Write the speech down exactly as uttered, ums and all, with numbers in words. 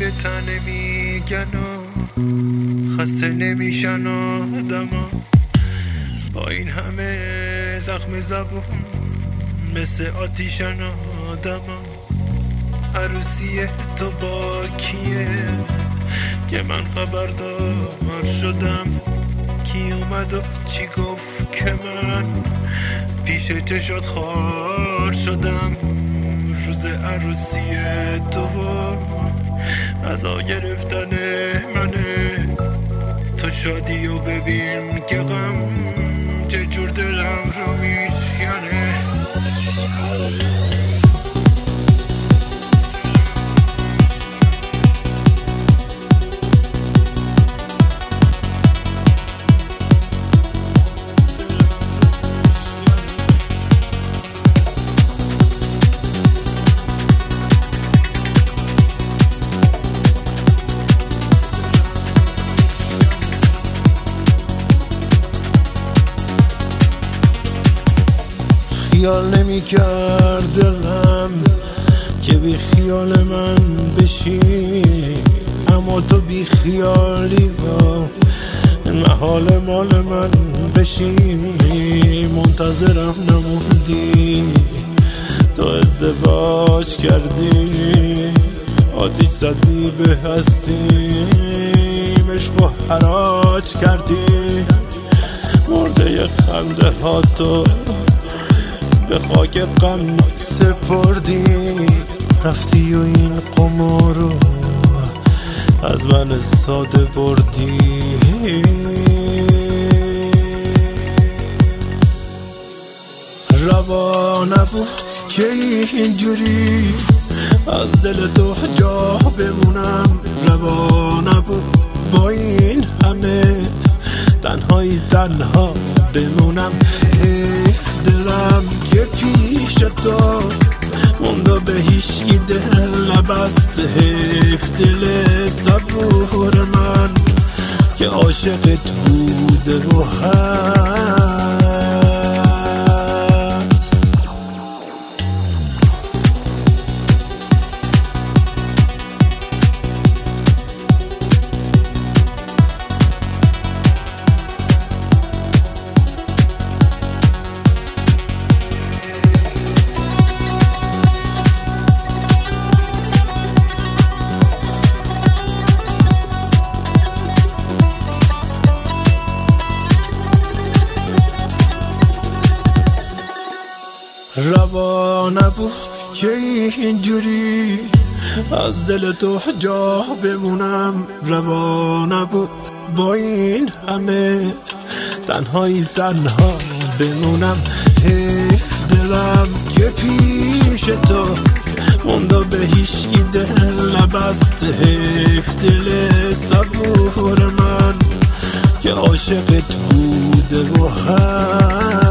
به تن میگن و خسته نمیشن آدما، با این همه زخم زبون مثل آتیشن آدما. عروسی تو با کیه که من خبردار شدم؟ کی اومد و چی گفت که من پیش چشات خوار شدم؟ روز عروسی تو عزا گرفتن منه، تو شادی و ببین که غم چجور دلم رو میشکنه. خیال نمی کرد دلم که بی خیال من بشی، اما تو بی خیالی ها محال مال من بشی. منتظرم نموندی، تو ازدواج کردی، آتیش زدی به هستی، عشق و حراج کردی، مرده خنده ها تو به خاک غم سپردی. رفتی و این قمار رو از من ساده بردی. روا نبود که اینجوری از دل تو جا بمونم، روا نبود با این همه تنهایی تنها بمونم. دلم که پیش تو مونده به هیچکی دل نبست، حیف دل صبور من که عاشقت بوده و هست. روا نبود که اینجوری از دل تو جا بمونم، روا نبود با این همه تنهایی تنها بمونم. حیف دلم که پیش تو مونده به هیچکی دل نبست، حیف دل صبور من که عاشقت بوده و هست.